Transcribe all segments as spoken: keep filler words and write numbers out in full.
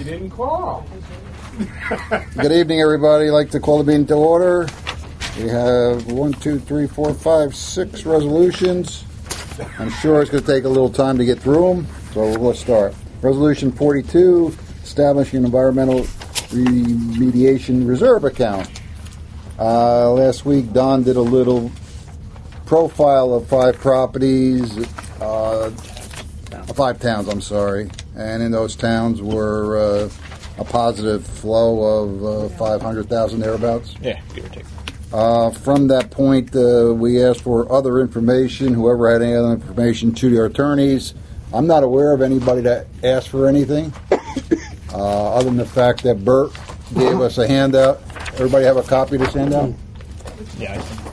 You didn't call. Good evening, everybody. I'd like to call the meeting to order. We have one, two, three, four, five, six resolutions. I'm sure it's going to take a little time to get through them, so let's start. Resolution forty-two, establishing an environmental remediation reserve account. Uh, last week, Don did a little profile of five properties, uh, five towns, I'm sorry, and in those towns were uh, a positive flow of uh, five hundred thousand thereabouts. Yeah, give or take. Uh, from that point, uh, we asked for other information, whoever had any other information, to their attorneys. I'm not aware of anybody that asked for anything, uh, other than the fact that Bert gave us a handout. Everybody have a copy of this handout? Yeah, I think.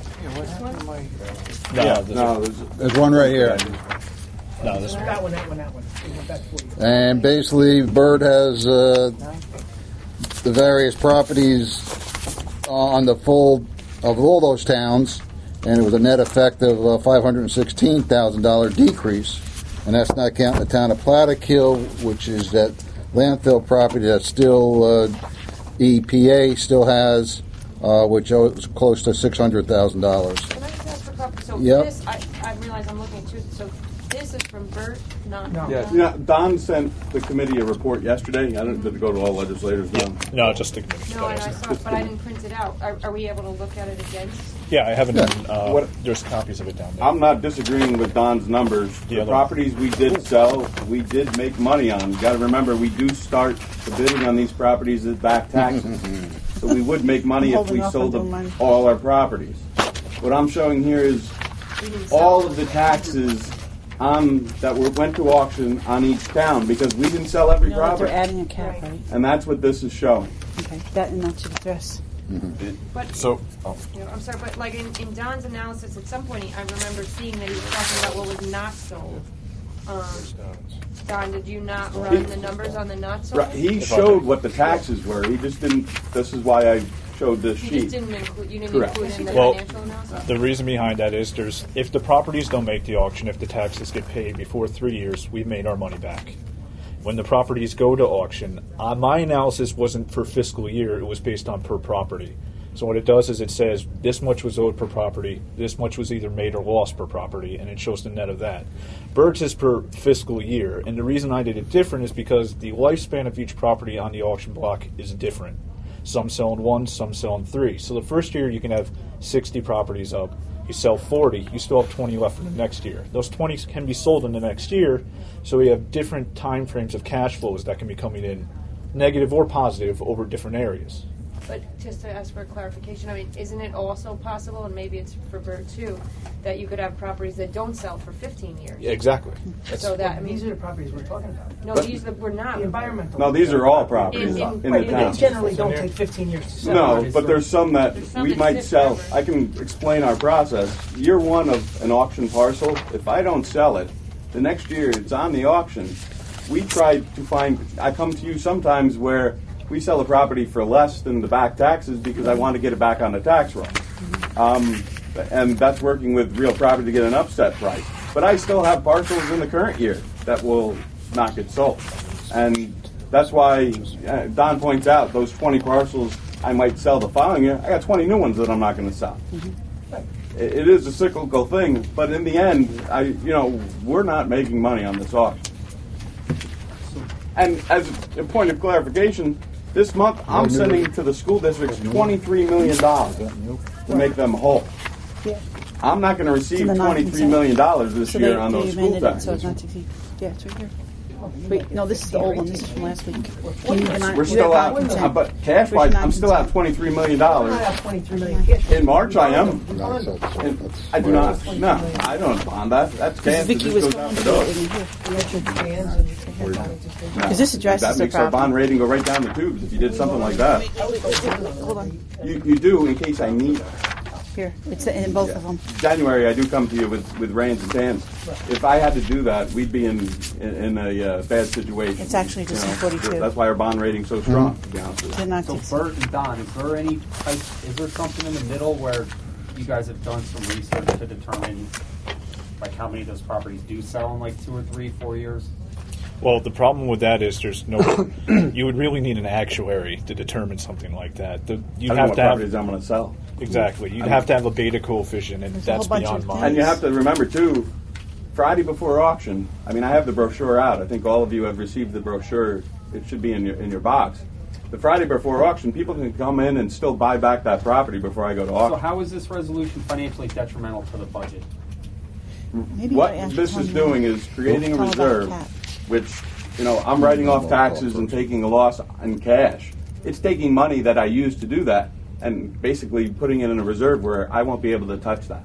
No, Yeah, this no, is- There's one right here. No, this one. That one, that one, that one. We'll get that for you. And basically, Bert has uh, the various properties on the full of all those towns, and it was a net effect of a five hundred sixteen thousand dollars decrease. And that's not counting the town of Plattekill, which is that landfill property that still uh, E P A still has, uh, which owes close to six hundred thousand dollars. Can I just ask for clarity? So Yep. this, I, I realize I'm looking at two, so this is from Bert, not... No. Yeah, you know, Don sent the committee a report yesterday. I don't did it go to all legislators. Don? No, just the committee. No, and I saw it, but I didn't print it out. Are, are we able to look at it again? Yeah, I haven't. Uh, What- there's copies of it down there. I'm not disagreeing with Don's numbers. The The other- properties we did sell, we did make money on. You got to remember, we do start the bidding on these properties as back taxes. So we would make money if we Holding off sold on them, doing mine. all our properties. What I'm showing here is We didn't sell all it. of the taxes on that were went to auction on each town because we didn't sell every You know that they're property, adding a cap, right? and that's what this is showing. Okay, that and that should address. But, So, oh, you know, I'm sorry, but like in, in Don's analysis, at some point, I remember seeing that he was talking about what was not sold. Um, Don, did you not run the numbers on the not sold? Right, he showed what the taxes were. He just didn't. This is why I showed this You sheet. just didn't include, you didn't Correct. include in the Well, financial analysis? the reason behind that is there's if the properties don't make the auction, if the taxes get paid before three years, we've made our money back. When the properties go to auction, uh, my analysis wasn't for fiscal year; it was based on per property. So what it does is it says this much was owed per property, this much was either made or lost per property, and it shows the net of that. Bird's is per fiscal year, and the reason I did it different is because the lifespan of each property on the auction block is different. Some sell in one, some sell in three. So the first year you can have sixty properties up. You sell forty, you still have twenty left for the next year. Those twenty can be sold in the next year, so we have different time frames of cash flows that can be coming in, negative or positive, over different areas. But just to ask for clarification, I mean, isn't it also possible, and maybe it's for Bert too, that you could have properties that don't sell for fifteen years? Yeah, exactly. That's, So that, I These are mean, the properties we're talking about. no, But- these that we're not. The environmental. No, these are all properties In- in- in the right, town. They generally don't take fifteen years to sell. No, but there's some that There's some we that might sit sell. forever. I can explain our process. Year one of an auction parcel, if I don't sell it, the next year it's on the auction. We try to find, I come to you sometimes where we sell a property for less than the back taxes because I want to get it back on the tax roll. Um, and that's working with real property to get an upset price. But I still have parcels in the current year that will not get sold. And that's why uh, Don points out those twenty parcels I might sell the following year. I got twenty new ones that I'm not going to sell. It, it is a cyclical thing, but in the end, I you know we're not making money on this auction. And as a point of clarification, this month I'm sending to the school districts twenty-three million dollars to make them whole. Yeah. I'm not going to receive So the twenty-three million dollars this So year they, on they those school amended it so it's taxes. not to exceed. Yeah, it's right here. Wait, no, this is the old one. This is from last week. Can you not- We're you still have out, non-consent. uh, but cash wise, I'm still at twenty-three million I dollars. have twenty-three million cash. In March, I am. No, so- so And that's- I do not. No, I don't bond that. That's cash. Because That Vicky just was goes going out to the do door. it in here. Electric fans and headlights and stuff. No. 'Cause this addresses that the makes our problem. bond rating go right down the tubes if you did something like that. Hold on. You, you do in case I need it. Here, it's in both of them. January, I do come to you with, with rains and tans. If I had to do that, we'd be in in, in a uh, bad situation. It's actually just You in forty-two. That's why our bond rating's so strong. To be honest with you. Did not So exceed. Bert and Don, is there any type, is there something in the middle where you guys have done some research to determine like how many of those properties do sell in like two or three, four years? Well, the problem with that is there's no. You would really need an actuary to determine something like that. The, I you'd don't know have what to have properties I'm going to sell. exactly. You'd I mean- have to have a beta coefficient, and There's a that's whole bunch beyond of mine. And you have to remember, too, Friday before auction, I mean, I have the brochure out. I think all of you have received the brochure. It should be in your in your box. The Friday before auction, people can come in and still buy back that property before I go to So auction. how is this resolution financially detrimental to the budget? Maybe What I asked this is Tony doing that. is creating a Tell about reserve, that. which, you know, I'm writing off taxes and taking a loss in cash. It's taking money that I use to do that and basically putting it in a reserve where I won't be able to touch that.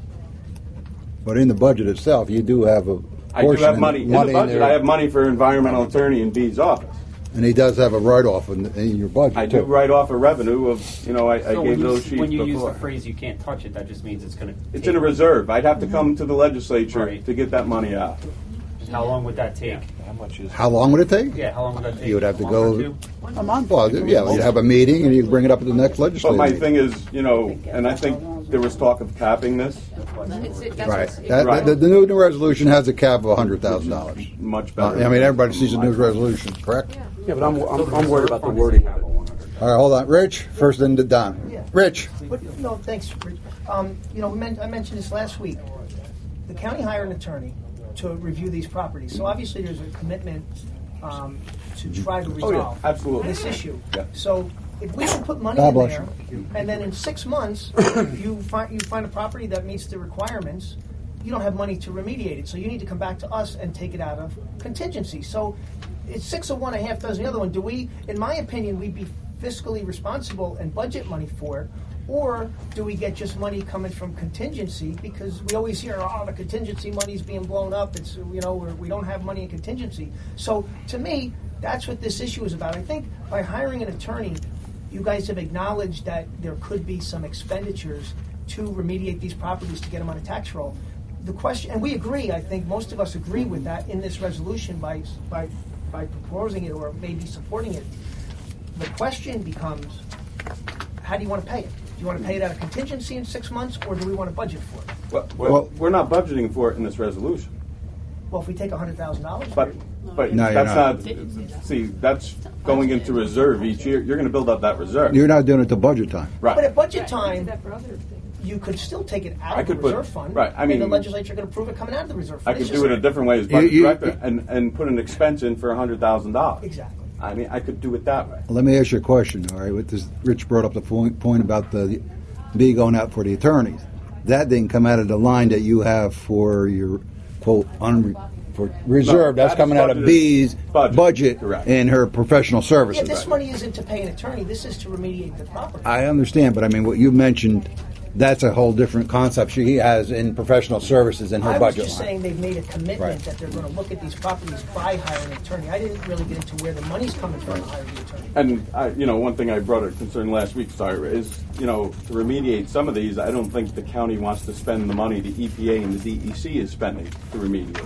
But in the budget itself, you do have a I do portion have money in the budget. there, I have money for environmental attorney in B's office. and he does have a write-off in, in your budget I do too. write off a revenue of, you know, I, I So gave when you, those s- sheets when you use before. the phrase "you can't touch it," that just means it's going to. It's in a reserve. I'd have to come to the legislature Right. to get that money out. How long would that take? How much is? How long would it take? Yeah, how long would that take? You would have to A month or go- two? A month. Well, yeah, you'd have a meeting and you'd bring it up at the next But legislature. my meeting. thing is, you know, and I think there was talk of capping this. It's, it, that's Right. what's- That, Right. The, the new, new resolution has a cap of one hundred thousand dollars. Much Uh, better. I mean, everybody sees the new resolution, correct? Yeah, but I'm, I'm, I'm worried about the wording of it. All right, hold on. Rich, first then to Don. Yeah. Rich. But, no, thanks, Rich. Um, you know, we men- I mentioned this last week. The county hired an attorney to review these properties. So obviously there's a commitment um, to try to Oh, yeah, resolve absolutely. this issue. Yeah. So if we can put money God in bless there, and then in six months you find you find a property that meets the requirements, you don't have money to remediate it. So you need to come back to us and take it out of contingency. So it's six of one, a half dozen the other one. Do we, in my opinion, we'd be fiscally responsible and budget money for it? Or do we get just money coming from contingency? Because we always hear, oh, the contingency money's being blown up. It's, you know, we're, we don't have money in contingency. So to me, that's what this issue is about. I think by hiring an attorney, you guys have acknowledged that there could be some expenditures to remediate these properties to get them on a tax roll. The question, and we agree, I think most of us agree with that in this resolution by, by, by proposing it or maybe supporting it. The question becomes, how do you want to pay it? Do you want to pay it out of contingency in six months, or do we want to budget for it? Well, well, Well- we're not budgeting for it in this resolution. Well, if we take one hundred thousand dollars, But, but No, you're that's not. not, see, that's going into reserve each year. You're going to build up that reserve. You're not doing it till budget time. but Right. at budget Do time, that for other things. you could still take it out I of the could put- reserve fund. right, I and the mean- legislature could approve it coming out of the reserve I fund. could It's do it just- a different way as budget You- you- director and, and put an expense in for one hundred thousand dollars. Exactly. I mean, I could do it that way. Let me ask you a question, all right? With this, Rich brought up the point, point about the B going out for the attorneys. That didn't come out of the line that you have for your, quote, unre, for reserve. No, That's that is coming out of budgeted- B's budget, budget correct. in her professional Yeah, services. this money isn't to pay an attorney. This is to remediate the property. I understand, but I mean, what you mentioned, that's a whole different concept she has in professional services in her I was budget just line. saying they've made a commitment Right. that they're going to look at these properties by hiring an attorney. I didn't really get into where the money's coming from to hire the attorney. And I, you know, one thing I brought a concern last week, sorry, is, you know, to remediate some of these, I don't think the county wants to spend the money the E P A and the D E C is spending to remediate.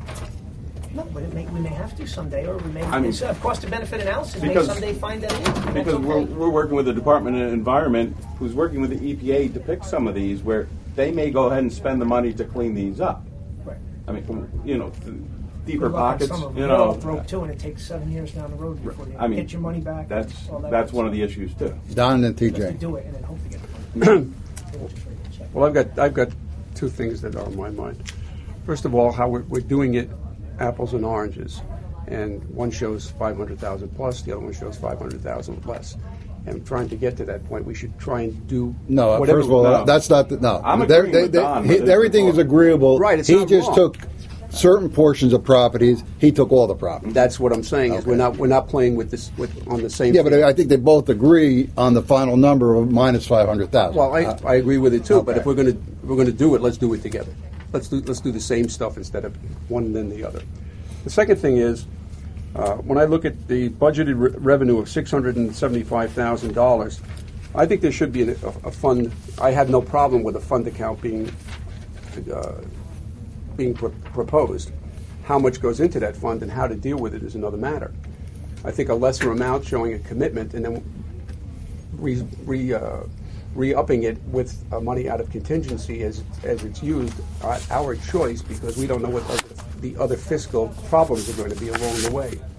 No, but it may, we may have to someday, or we may, I mean- it's a cost-to-benefit analysis may Because- someday find that in. and that's Because we're, okay. we're working with the Department of Environment, who's working with the E P A to pick some of these where they may go ahead and spend the money to clean these up. Right. I mean, you know, th- deeper Good luck on pockets, some of them. you They're know. off rope too, and it takes seven years down the road before you I mean, get your money back. That's, all that that's good one of stuff. the issues too. Don and T Just to J. do it and then hope to get the money. Well, I've got, I've got two things that are on my mind. First of all, how we're, we're doing it apples and oranges. And one shows five hundred thousand plus, the other one shows five hundred thousand less. And trying to get to that point, we should try and do No, whatever. first of all, no. that's not the, no. I'm They're- agreeing they- with they- Don, he- but it's everything is wrong. agreeable. Right, it's He not just wrong. took certain portions of properties. He took all the properties. That's what I'm saying, is we're Okay. not, we're not playing with this, with, on the same. Yeah, but I think they both agree on the final number of minus five hundred thousand. Well, I, I agree with it too, but if Okay. we're gonna, if we're gonna do it, let's do it together. Let's do, let's do the same stuff instead of one and then the other. The second thing is, uh, when I look at the budgeted re- revenue of six hundred and seventy-five thousand dollars, I think there should be a, a fund. I have no problem with a fund account being, uh, being pr- proposed. How much goes into that fund and how to deal with it is another matter. I think a lesser amount showing a commitment and then re, re, uh, re-upping it with uh, money out of contingency as, as it's used, uh, our choice, because we don't know what other, the other fiscal problems are going to be along the way.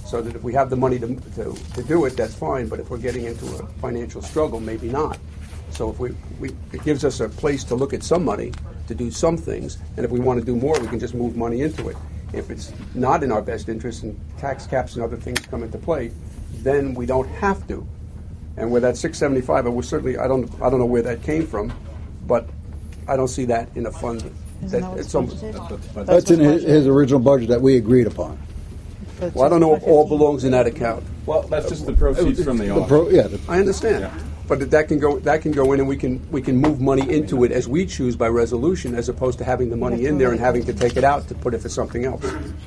So that if we have the money to, to, to do it, that's fine, but if we're getting into a financial struggle, maybe not. So if we, we, it gives us a place to look at some money, to do some things, and if we want to do more, we can just move money into it. If it's not in our best interest and tax caps and other things come into play, then we don't have to. And with that six seventy-five, I was certainly, I don't, I don't know where that came from, but I don't see that in a fund. Isn't that That, what's it's some, budgeted? That's in his, his original budget that we agreed upon. well, I don't know if all belongs in that account. Well, that's just the proceeds from the The auction. pro, yeah, the, I understand, Yeah. but that can go that can go in, and we can we can move money into it as we choose by resolution, as opposed to having the money in there and having to take it out to put it for something else.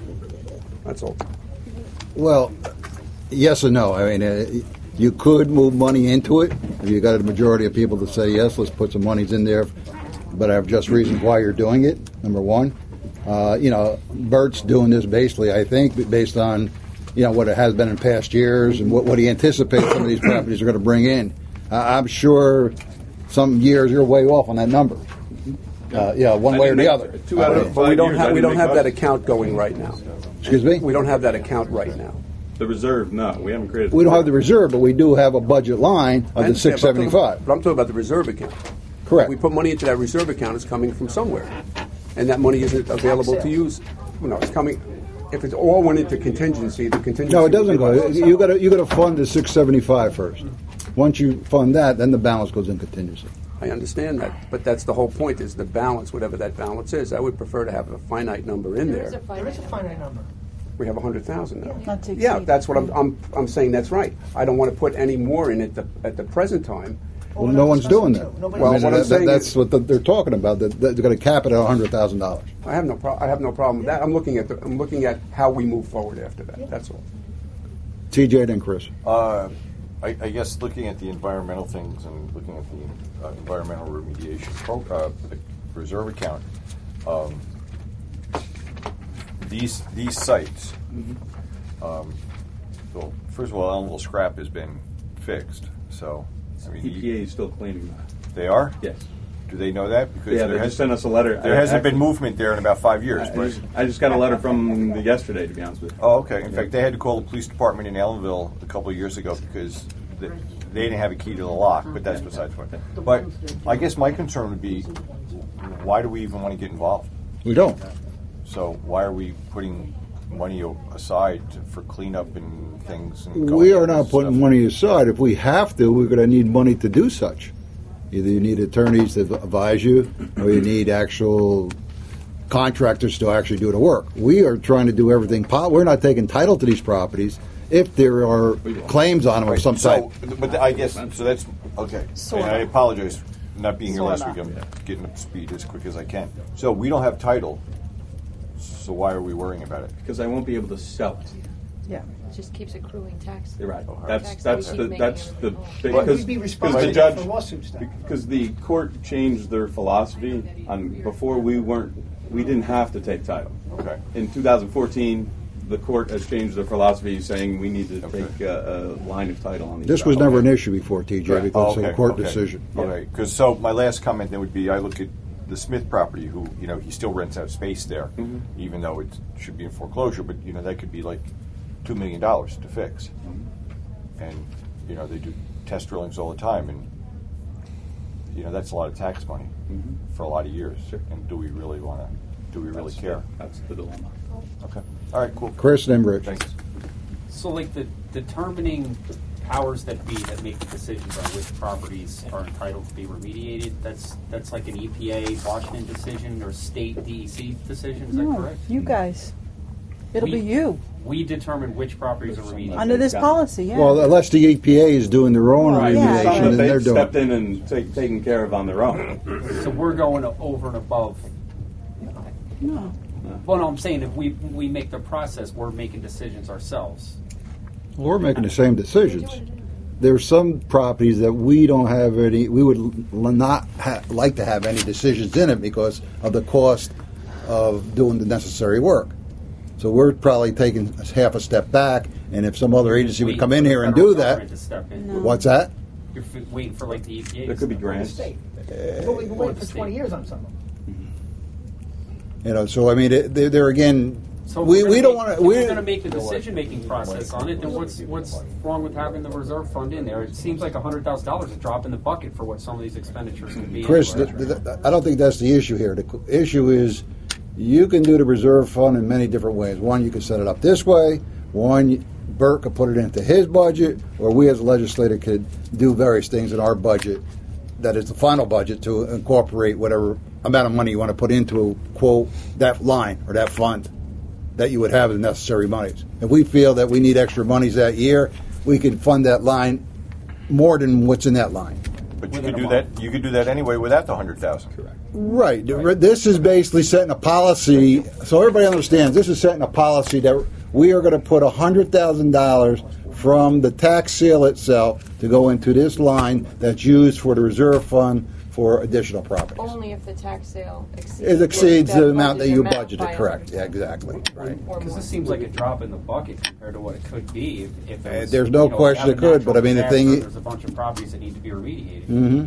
That's all. well, yes and no. I mean, uh, you could move money into it. If you got a majority of people to say yes, let's put some monies in there. But I have just reasons why you're doing it. Number one, uh, you know, Bert's doing this basically, I think, based on, you know, what it has been in past years and what, what he anticipates some of these properties are going to bring in. Uh, I'm sure some years you're way off on that number. Uh, yeah, one I way or didn't the make- other. Two out of But we five don't years, have I we didn't don't make have that budget. account going right now. Excuse me? We don't have that account right now. The reserve, no, we haven't created. We don't have the reserve, but we do have a budget line I of the understand, six but I'm talking- seventy-five. But I'm talking about the reserve account. Correct. We put money into that reserve account. It's coming from somewhere, and that money isn't available to use. Well, no, it's coming. If it all went into contingency, the contingency. No, it doesn't would be go. less. You got to you got to fund the six seventy-five first. Once you fund that, then the balance goes in contingency. I understand that, but that's the whole point: is the balance, whatever that balance is. I would prefer to have a finite number in There is a there. There is a finite finite number. We have a hundred thousand now. Not to Yeah, exceed. that's what I'm, I'm. I'm saying. That's right. I don't want to put any more in it the, at the present time. Well, no one's doing that. Nobody- Well, I mean, what I'm that- saying that's is- what the, they're talking about. That that they're going to cap it at a hundred thousand dollars. I have no. Pro- I have no problem with that. I'm looking at the. I'm looking at how we move forward after that. That's all. T J then Chris. Uh, I, I guess looking at the environmental things and looking at the uh, environmental remediation pro, uh, the reserve account, um, these these sites. Um, well, first of all, Elmville Scrap has been fixed, so I mean, E P A is still cleaning that. they are. Yes. Do they know that? Because Yeah, there they has just sent us a letter. There I- hasn't actually- been movement there in about five years. I but- just, I just got a letter from the yesterday, to be honest with you. Oh, okay. In fact, they had to call the police department in Ellenville a couple of years ago because they, they didn't have a key to the lock, but that's besides the point. But I guess my concern would be, why do we even want to get involved? We don't. So why are we putting money o- aside to, for cleanup and things? And going We are over not this putting stuff? money aside. If we have to, we're going to need money to do such. Either you need attorneys to advise you, or you need actual contractors to actually do the work. We are trying to do everything. Po- we're not taking title to these properties if there are claims on them of some type. So, but I guess so. That's okay. Sorta. And I apologize for not being here last week. Sorta. I'm getting up to speed as quick as I can. So we don't have title. So why are we worrying about it? Because I won't be able to sell it. Yeah. It just keeps accruing tax. You're right. Oh, That's tax that we that's keep the making that's every the month. big But because We'd be because responsible the judge for lawsuits then. because the court changed their philosophy on before we weren't we didn't have to take title. Okay. In two thousand fourteen, the court has changed their philosophy, saying we need to Okay. take a, a line of title on these. This was properties. never an issue before, T J, Right. because Oh, of okay, a court okay. decision. Okay, because so my last comment then would be I look at the Smith property, who you know he still rents out space there, Mm-hmm. even though it should be in foreclosure. But you know that could be like two million dollars to fix, Mm-hmm. and you know they do test drillings all the time, and you know that's a lot of tax money for a lot of years. Mm-hmm. Sure. And do we really want to? Do we really That's- care? That's the dilemma. Okay. All right. Cool. Chris then Rich. Thanks. So, like the determining powers that be that make the decisions on which properties are entitled to be remediated, that's that's like an E P A Washington decision or state D E C decision. Is that No, correct? you guys. It'll We- be you We determine which properties are remediated. under this policy. Yeah. Well, unless the E P A is doing their own Well, yeah. remediation, Some then that they're they've doing stepped it. in and take, taken care of on their own. So we're going over and above. no. Well, no, I'm saying if we we make the process, we're making decisions ourselves. We're making the same decisions. There's some properties that we don't have any, we would l- not ha- like to have any decisions in it because of the cost of doing the necessary work. So we're probably taking half a step back, and if some other agency would Waiting come for in the here and federal do that, government to step in. No. what's that? You're f- waiting for like the E P A. There to could be step in. grants. State. But we've been waiting for twenty years on some of them. You know, so I mean, it, there, there again, So if We- we're we gonna don't make- wanna- if we- we're going to make the decision-making process on it, then what's what's wrong with having the reserve fund in there? It seems like one hundred thousand dollars is a drop in the bucket for what some of these expenditures can be. Chris, anyway. th- th- I don't think that's the issue here. The qu- issue is you can do the reserve fund in many different ways. One, you can set it up this way. One, Bert could put it into his budget, or we as a legislator could do various things in our budget that is the final budget to incorporate whatever amount of money you want to put into, quote, that line or that fund that you would have the necessary monies. If we feel that we need extra monies that year, we can fund that line more than what's in that line. But you could do that. You could do that anyway without the hundred thousand. Correct. Right. This is basically setting a policy, so everybody understands, this is setting a policy that we are going to put one hundred thousand dollars from the tax sale itself to go into this line that's used for the reserve fund for additional properties. Only if the tax sale exceeds. It exceeds the amount that you budgeted budgeted, correct. Yeah, exactly. Right. Because this seems like a drop in the bucket compared to what it could be if, if it was, Uh, there's no you know, question you have it a could, but I mean, the natural thing- disaster, there's a bunch of properties that need to be remediated.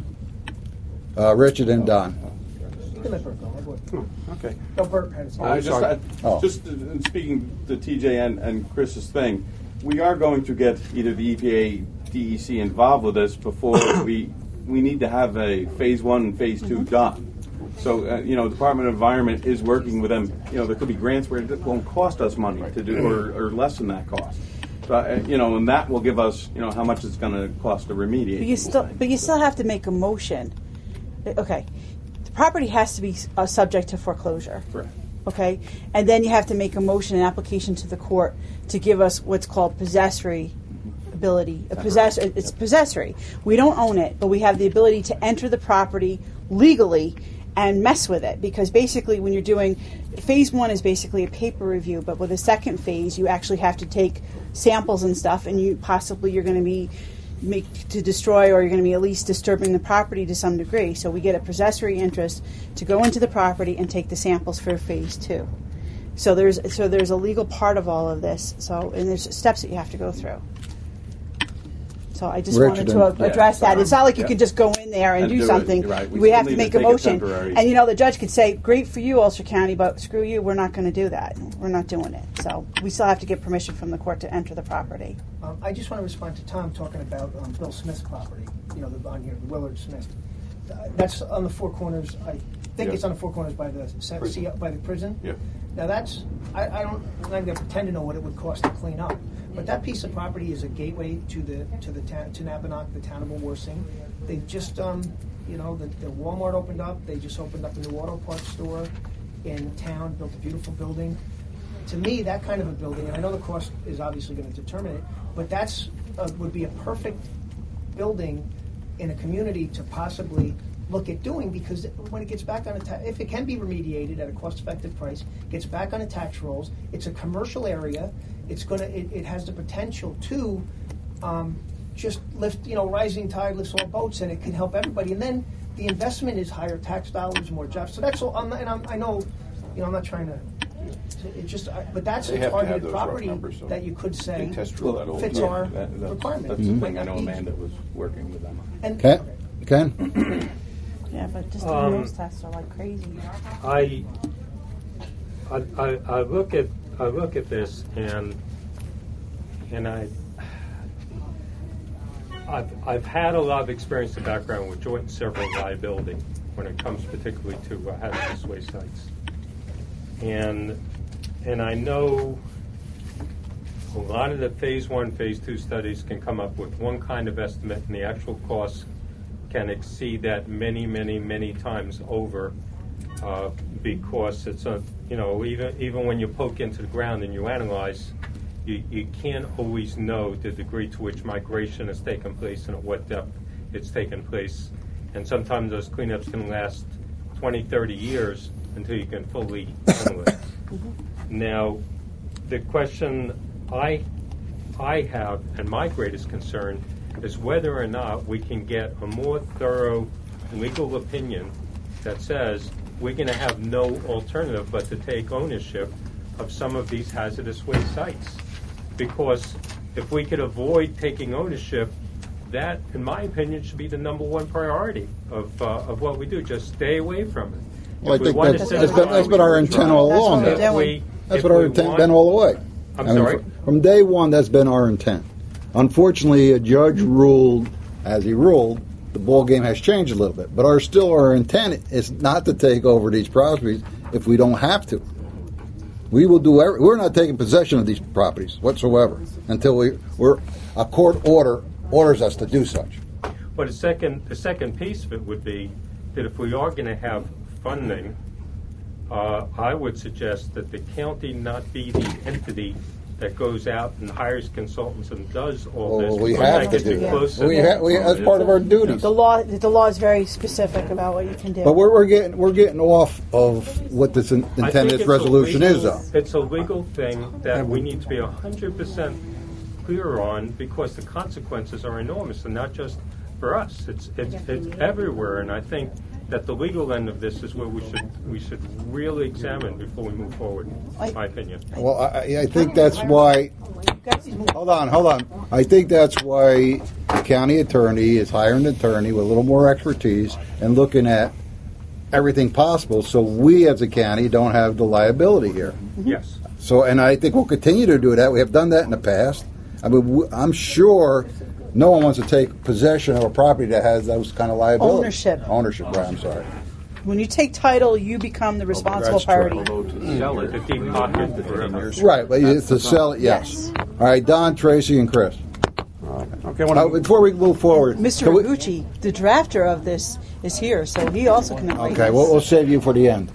Mm-hmm. Uh, Richard and Don. You can let Bert go. I'll go ahead. Okay. No, Bert had his I hand. just, I, Oh. just in speaking to T J and, and Chris's thing, we are going to get either the E P A, D E C involved with this before we we need to have a phase one and phase two done. So uh, you know, Department of Environment is working with them. You know, there could be grants where it won't cost us money to do, or, or less than that cost. So uh, you know, and that will give us you know how much it's going to cost to remediate. But you still, but you still have to make a motion. Okay, the property has to be uh, subject to foreclosure. Correct. Okay, and then you have to make a motion, an application to the court to give us what's called possessory ability. A possess, it's possessory. We don't own it, but we have the ability to enter the property legally and mess with it, because basically when you're doing phase one is basically a paper review, but with a second phase you actually have to take samples and stuff, and you possibly you're going to be make to destroy, or you're going to be at least disturbing the property to some degree. So we get a possessory interest to go into the property and take the samples for phase two. So there's so there's a legal part of all of this. So and there's steps that you have to go through. So I just Richard, wanted to uh, yeah, address that. It's not like you yeah. could just go in there and, And do, do it, something. right. We We, still have need to to make a take a motion. temporary- And you know, the judge could say, great for you, Ulster County, but screw you, we're not going to do that. We're not doing it. So we still have to get permission from the court to enter the property. Um, I just want to respond to Tom talking about um, Bill Smith's property, you know, the, on here, the Willard Smith. Uh, that's on the four corners, I think Yeah. it's on the four corners by the, se- Prison. see, by the prison. Yeah. Now that's, I, I don't, I'm not going to pretend to know what it would cost to clean up, but that piece of property is a gateway to the, to the, ta- to Napanock, the town of Warsing. They just, um, you know, the, the Walmart opened up, they just opened up a new auto parts store in town, built a beautiful building. To me, that kind of a building, and I know the cost is obviously going to determine it, but that's uh, would be a perfect building in a community to possibly look at doing, because when it gets back on a ta- if it can be remediated at a cost-effective price, gets back on the tax rolls, it's a commercial area. It's gonna it, it has the potential to um, just lift, you know, rising tide lifts all boats, and it can help everybody. And then the investment is higher tax dollars, more jobs. So that's all. I'm not, and I'm, I know, you know, I'm not trying to. It just, I, but that's They a have to have targeted those rough property numbers, so that you could say they test drill that all the fits time. our That- that's, requirement. that's the thing. Might I know not be- Amanda was working with them on. And, Ken? Ken? Yeah, but just Um, doing those tests are like crazy. I, I, I, I look at I look at this and and I I've I've had a lot of experience and background with joint and several liability when it comes particularly to uh, hazardous waste sites, and and I know a lot of the phase one, phase two studies can come up with one kind of estimate, and the actual costs can exceed that many, many, many times over, uh, because it's a, you know, even even when you poke into the ground and you analyze, you, you can't always know the degree to which migration has taken place and at what depth it's taken place. And sometimes those cleanups can last twenty, thirty years until you can fully handle it. Now, the question I I have, and my greatest concern, is whether or not we can get a more thorough legal opinion that says we're going to have no alternative but to take ownership of some of these hazardous waste sites. Because if we could avoid taking ownership, that, in my opinion, should be the number one priority of uh, of what we do. Just stay away from it. Well, If I we think want that's, to that's, been, that's been our intent all That's along. what we're If doing. we, That's if what our we intent want- been all the way. I'm I mean, sorry? fr- From day one, that's been our intent. Unfortunately, a judge ruled, as he ruled, the ball game has changed a little bit. But our still our intent is not to take over these properties if we don't have to. We will do. Every, we're not taking possession of these properties whatsoever until we we're a court order orders us to do such. But the second, the second piece of it would be that if we are going to have funding, uh, I would suggest that the county not be the entity that goes out and hires consultants and does all Well, this. we because have that to gets do too that. close to We the- ha- we, that's part of our duties. The law, the law is very specific about what you can do. But we're, we're getting we're getting off of what this in, I intent think of this it's a resolution legal- is, though. It's a legal thing that we need to be one hundred percent clear on because the consequences are enormous, and not just for us. It's it's, it's everywhere, and I think that the legal end of this is where we should we should really examine before we move forward. In my opinion. Well, I, I think that's why. Hold on, hold on. I think that's why the county attorney is hiring an attorney with a little more expertise and looking at everything possible, so we as a county don't have the liability here. Yes. So, and I think we'll continue to do that. We have done that in the past. I mean, w- I'm sure no one wants to take possession of a property that has those kind of liabilities. Ownership. Ownership, right, I'm sorry. When you take title, you become the responsible That's true. party. Although to sell it, The deep pocket forever. Right, but you- to sell it, yes. All right, Don, Tracy, and Chris. Okay, Uh, before we move forward, Mister can we- Iguchi, the drafter of this, is here, so he also can. Okay, we'll, we'll save you for the end.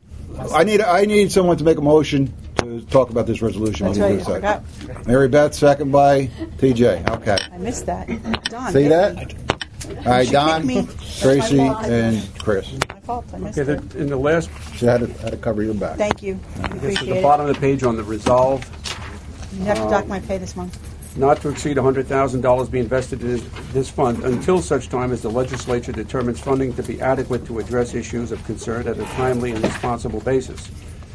I need I need someone to make a motion to talk about this resolution. That's Let me right, do I a second. forgot. Mary Beth, second by T J. Okay. I missed that. Don, See hit that? me. All right, She Don, kicked me. Tracy, My fault. and Chris. My fault. I missed Okay, it. the, in the last, She had to, had to cover your back. Thank you. I this is appreciate the it. bottom of the page on the resolve, You have to dock my pay this month. not to exceed one hundred thousand dollars be invested in this fund until such time as the legislature determines funding to be adequate to address issues of concern at a timely and responsible basis.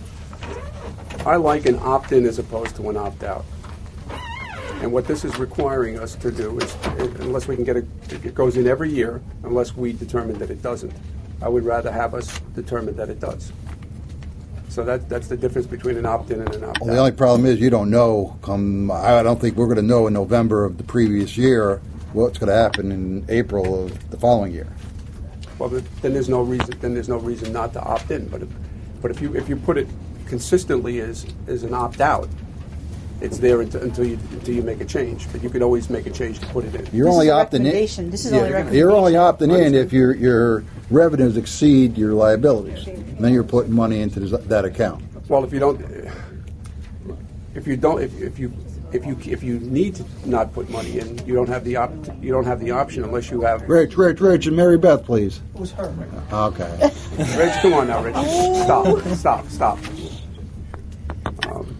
I like an opt-in as opposed to an opt-out. And what this is requiring us to do is, unless we can get it, it goes in every year, unless we determine that it doesn't. I would rather have us determine that it does. So that, that's the difference between an opt-in and an opt-out. Well, the only problem is you don't know. Come, I don't think we're going to know in November of the previous year what's going to happen in April of the following year. Well, then then there's no reason. Then there's no reason not to opt in. But if, but if you if you put it consistently as as an opt out, it's there until, until you until you make a change. But you could always make a change to put it in. You're This only is a opting in. recommendation. This is Yeah, only a You're only opting in recommendation. if your your revenues exceed your liabilities. And then you're putting money into this, that account. Well, if you don't, if you don't, if, if you if you if you need to not put money in, you don't have the op, you don't have the option unless you have. Rich, Rich, Rich, and Mary Beth, please. It was her. Okay. Rich, come on now, Rich. Stop, stop, stop. Um,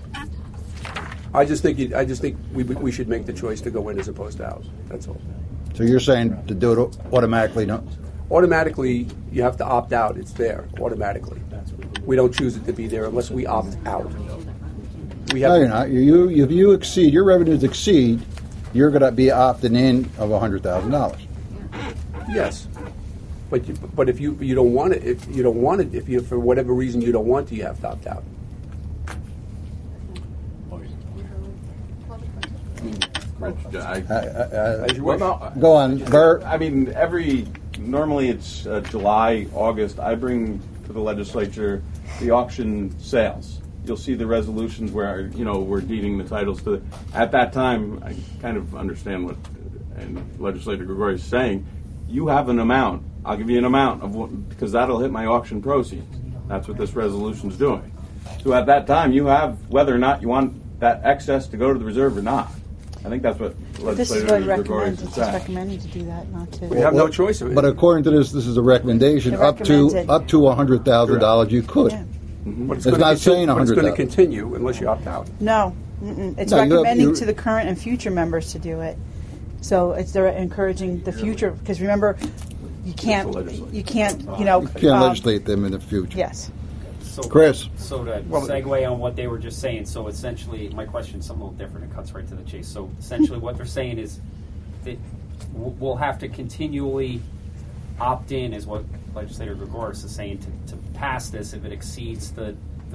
I just think you, I just think we we should make the choice to go in as opposed to out. That's all. So you're saying to do it automatically? No. Automatically, you have to opt out. It's there automatically. We don't choose it to be there unless we opt out. We have No, you're not. You, you, if you exceed your revenues exceed, you're going to be opting in of a hundred thousand dollars. Yes, but you, but if you you don't want it, if you don't want it, if you for whatever reason you don't want to, you have to opt out. I, As you wish. well, no, Go on, Bert. I mean, every normally it's uh, July, August. I bring to the legislature the auction sales. You'll see the resolutions where you know we're deeding the titles to. At that time, I kind of understand what and Legislator Gregori is saying. You have an amount. I'll give you an amount of what, because that'll hit my auction proceeds. That's what this resolution's doing. So at that time, you have whether or not you want that excess to go to the reserve or not. I think that's what This is Legislator what it Gregori recommends. is It's just saying. recommending to do that, not to. We have no choice of it. But according to this, this is a recommendation. It Up to recommends it. up to a hundred thousand dollars, you could. Yeah. But it's, It's gonna not continue, saying but it's going to one hundred thousand. continue unless you opt out. No, mm-mm. it's No, you have- recommending you- to the current and future members to do it. So it's they're encouraging the future because remember, you can't, you can't, you know, Can't um, legislate them in the future. Yes. So, Chris. So to segue on what they were just saying, so essentially, my question is something a little different. It cuts right to the chase. So essentially, what they're saying is that w- we'll have to continually opt in, is what Legislator Gregoris is saying, to, to pass this if it exceeds the, the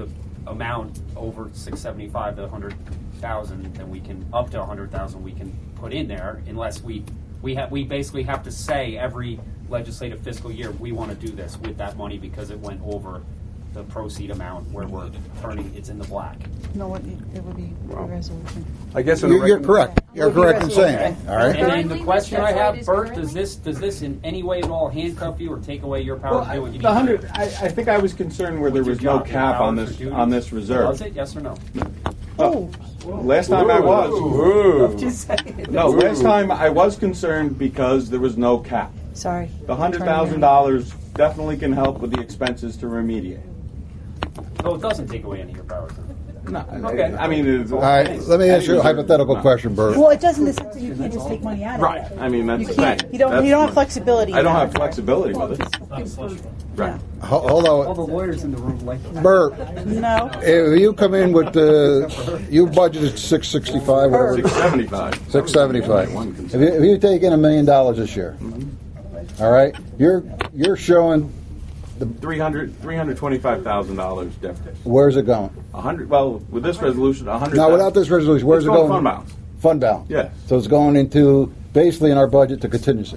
amount over six seventy-five to a hundred thousand, then we can up to a hundred thousand we can put in there, unless we we have we basically have to say every legislative fiscal year we want to do this with that money because it went over the proceed amount where we're turning it's in the black. No, it, it would be a resolution. I guess in a You're, you're rec- correct. You're Would be correct in saying resolution. it. All right. And then the Currently, question I that's what it have, is Bert, currently? does this does this in any way at all handcuff you or take away your power Well, to do what you need the to hundred. do? I, I think I was concerned where there What's was your no job, your cap on powers, this your duties? on this reserve. Does it? Yes or no? Oh, Last time I was. No, last time I was concerned because there was no cap. sorry. The hundred thousand dollars definitely can help with the expenses to remediate. Oh, it doesn't take away any of your powers. Then. No, Okay. I mean, it's, All right. Let me ask you a hypothetical question, Bert. Well, it doesn't. The sense that you can't just take money out of right. it. I mean, that's You the can't. thing. You don't. That's You don't have my- flexibility. I don't have flexibility with it. Right. Ho- Hold All on, the lawyers in the room like that. Bert. No. If you come in with the, you budgeted six sixty-five, whatever. Six seventy-five. Six seventy-five. If you, if you take in a million dollars this year, all right, you're you're showing Three hundred, three hundred twenty-five thousand dollars difference. where's it going? A hundred. Well, with this resolution, a hundred. Now, without this resolution, where's It's it going going? fund balance. Fund balance. Yes. So it's going into basically in our budget to contingency.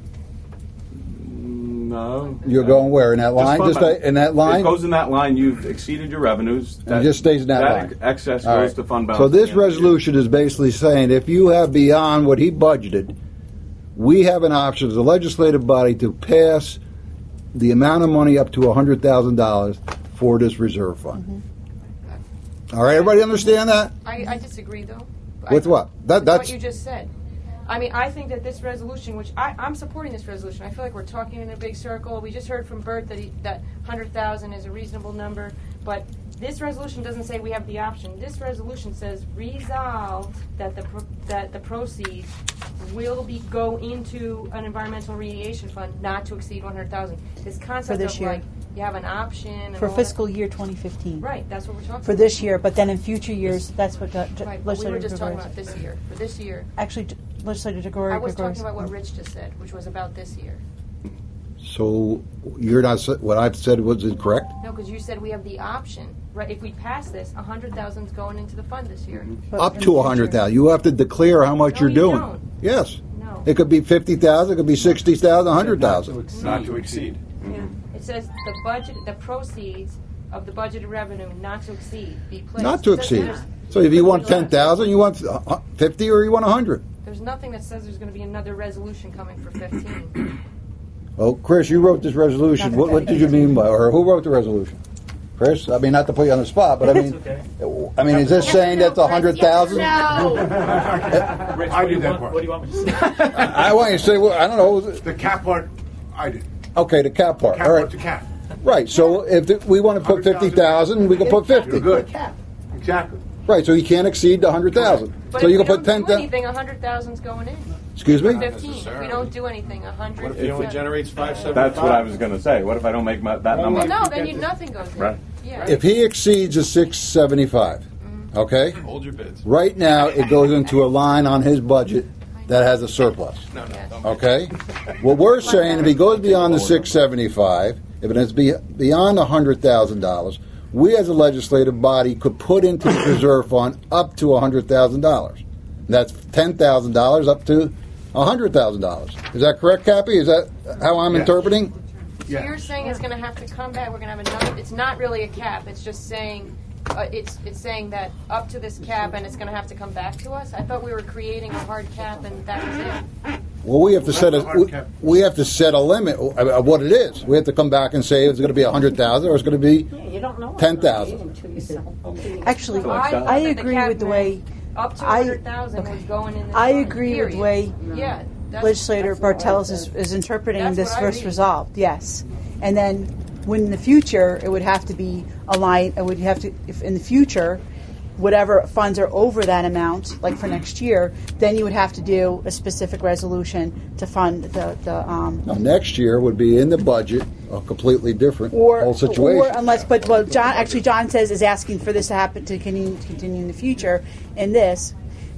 No. You're going where in that line? fund Just balance. that- in that line? It goes in that line. You've exceeded your revenues. And it just stays in that line. Excess All goes right. to fund balance. So this at the end of the year. resolution is basically saying if you have beyond what he budgeted, we have an option as a legislative body to pass the amount of money up to one hundred thousand dollars for this reserve fund. Mm-hmm. All right, everybody understand that? I, I disagree, though. With I- what? That- with that's- what you just said. I mean, I think that this resolution, which I, I'm supporting this resolution. I feel like we're talking in a big circle. We just heard from Bert that he, that one hundred thousand is a reasonable number, but this resolution doesn't say we have the option. This resolution says resolved that the pro, that the proceeds will be go into an environmental remediation fund, not to exceed one hundred thousand. This concept this of year. like you have an option and For all fiscal that. year twenty fifteen. Right, that's what we're talking For about. this year, but then in future years, that's what got Right, but we were legislator just talking Gregorius- about this year. For this year, Actually, legislator Gregorius. I was talking about what Rich just said, which was about this year. So you're not sa- what I've said was incorrect. No, because you said we have the option, right? If we pass this, a hundred thousand's going into the fund this year. But Up in to the a hundred future- thousand. You have to declare how much No, you're you doing. don't. Yes. No. It could be fifty thousand. It could be sixty thousand. A hundred thousand. Not to exceed. It says the budget, the proceeds of the budgeted revenue not to exceed be placed. Not to It says exceed. there's- So if you want there's- ten thousand, you want uh, fifty, or you want a hundred. There's nothing that says there's going to be another resolution coming for fifteen. Well, Chris, you wrote this resolution. What, what did you mean by, or who wrote the resolution? Chris, I mean, not to put you on the spot, but I mean, I mean, is this Yes or saying no, that's a Chris? hundred Yes or thousand? No. Rich, I what do you did that want? part. What do you want me to say? I, I want you to say, well, I don't know. The cap part, I did. Okay, the cap part. Cap All part's right, a cap. right. So if the, we want to put fifty thousand, we can put fifty. You're good. Exactly. Right. So you can't exceed the hundred thousand. But So if you we can don't put ten do thousand. anything, a hundred thousand's going in. Excuse me. Fifteen. If we don't do anything, a hundred. If it generates five seventy-five. That's what I was going to say. What if I don't make my, that number? Well, no, then you, nothing goes in. Right. Yeah. If he exceeds a six seventy-five, okay. Hold your bids. Right now, it goes into a line on his budget that has a surplus. No, no. don't. Okay? What we're saying, if he goes beyond the six seventy-five, if it is be, beyond one hundred thousand dollars, we as a legislative body could put into the reserve fund up to one hundred thousand dollars. That's ten thousand dollars up to one hundred thousand dollars. Is that correct, Cappy? Is that how I'm Yes. interpreting? So you're saying it's going to have to come back. We're going to have another. It's not really a cap. It's just saying. Uh, it's it's saying that up to this cap, and it's going to have to come back to us. I thought we were creating a hard cap, and that was it. Well, we have to set That's a a hard we, cap. we have to set a limit of what it is. We have to come back and say it's going to be one hundred thousand or it's going to be You don't know. ten thousand. Actually, I, I, thought I that the agree cap with the meant way up to I- one hundred thousand was going in. This I fund, agree with period. the way Yeah. That's, legislator that's Bartelis is, is interpreting That's this what I first read. resolved. Yes, and then when in the future it would have to be a line. It would have to if in the future, whatever funds are over that amount, like for next year, then you would have to do a specific resolution to fund the the um, Now, next year would be in the budget a completely different or whole situation. or unless but well John actually John says is asking for this to happen to continue, continue in the future in this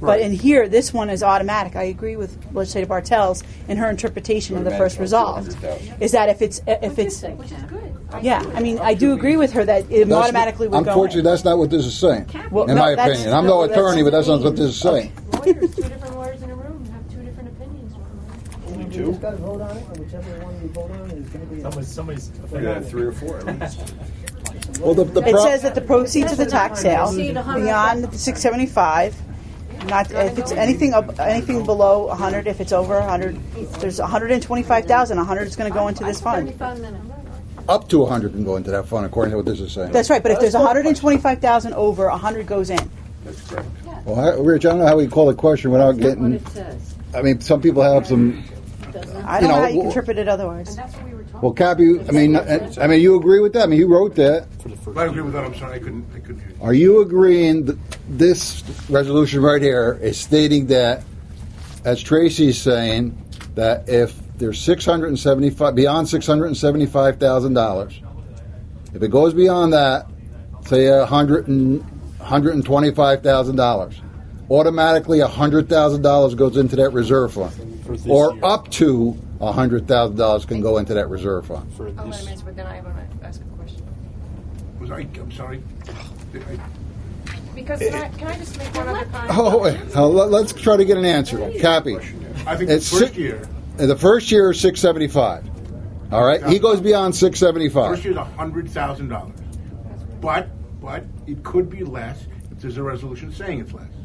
But in here, this one is automatic. I agree with Legislator Bartels in her interpretation of the first resolved. Is that if it's if it's Which is good. yeah, I mean, I do agree with her that it That's- automatically would go Unfortunately, in. that's not what this is saying. Well, in no, my that's- opinion, I'm no, no that's- attorney, but that's not what this is saying. Lawyers, two different lawyers in a room have two different opinions. We just got to vote on it, and whichever one we vote on is going to be. Somebody's, somebody's Yeah, three or four at least. Well, the, the It pro- says that the proceeds of the tax sale beyond the six seventy-five, not if it's anything up, anything below one hundred. If it's over one hundred, there's one hundred twenty-five thousand. one hundred is going to go into this fund. up to one hundred can go into that fund, according to what this is saying. That's right. But if there's one hundred twenty-five thousand over, one hundred goes in. That's correct. Well, I, Rich, I don't know how we call the question without getting. I mean, some people have some. I You don't know, know, how you w- interpret it otherwise. Well, Cappy, I mean, I mean, you agree with that? I mean, you wrote that. I agree with that. I'm sorry, I couldn't. I couldn't hear you. Are you agreeing that this resolution right here is stating that, as Tracy's saying, that if there's six hundred seventy-five beyond six hundred seventy-five thousand dollars, if it goes beyond that, say a hundred and hundred twenty-five thousand dollars, automatically a hundred thousand dollars goes into that reserve fund, or year. up to a hundred thousand dollars can go into that reserve fund. For I'll let this, him answer, but then I want to ask a question. Was I? I'm sorry. I- Because can I, can I just make one other comment? Oh, wait. Uh, let- let's try to get an answer. Cappy. I think It's the first si- year, The first year is six seventy-five. All right, he goes beyond six first seventy-five. year is a hundred thousand dollars. But but it could be less if there's a resolution saying it's less.